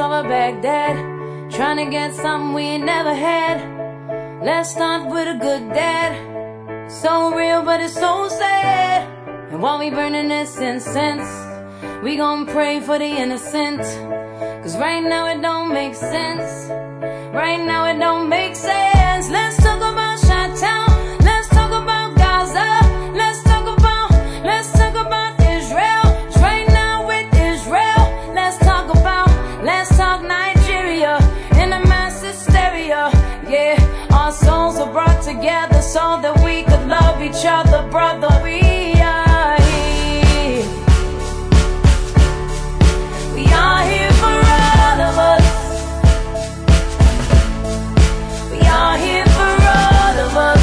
our Baghdad, trying to get something we ain't never had. Let's start with a good dad. So real, but it's so sad. And while we burning this incense, we gon' pray for the innocent. Cause right now it don't make sense. Right now it don't make sense. Let's talk about Chi-Town. Let's talk about Gaza. Let's talk about Israel. Right now with Israel. Let's talk Nigeria in a mass hysteria. Yeah, our souls are brought together so that we could love each other, brother. We are here. We are here for all of us. We are here for all of us.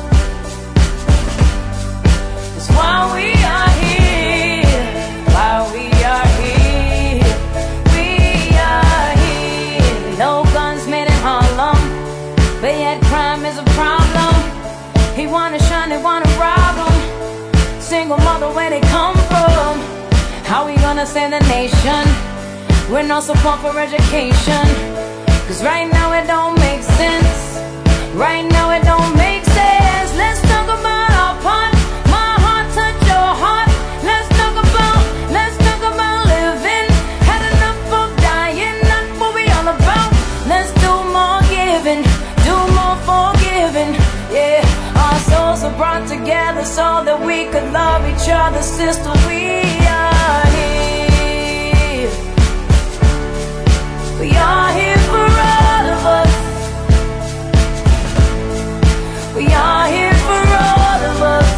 That's why we are here. Why we are here. We are here. No guns made in Harlem, but yet crime is a problem. He wanna shine, they wanna rob him. Single mother, where they come from? How we gonna save the nation with no support for education? Cause right now it don't make sense. Right now it don't make sense. Let's talk about our part. My heart touch your heart. Let's talk about living. Had enough of dying, not what we all about. Let's do more giving, do more forgiving. Yeah, our souls are brought together so that we could love each other, sister. We are here. We are here for all of us. We are here for all of us.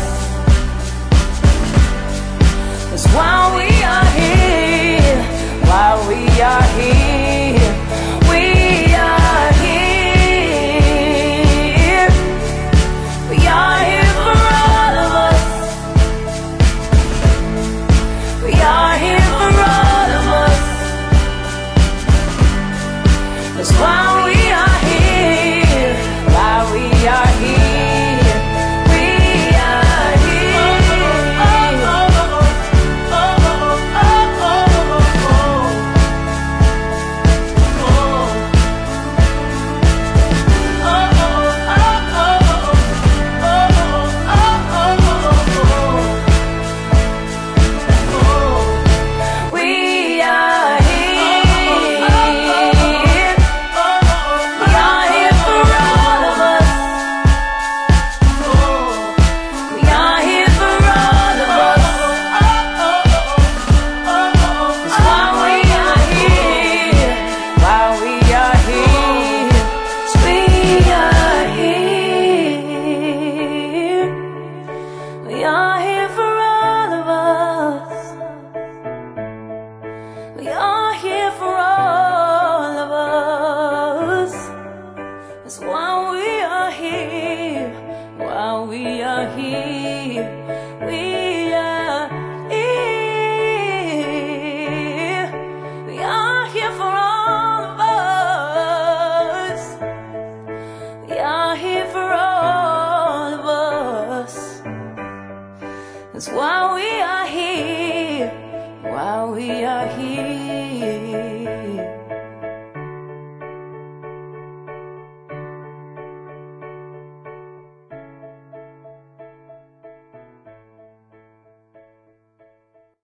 That's why we are here. Why we are here. We are here. We are here for all of us. We are here for all of us. That's why we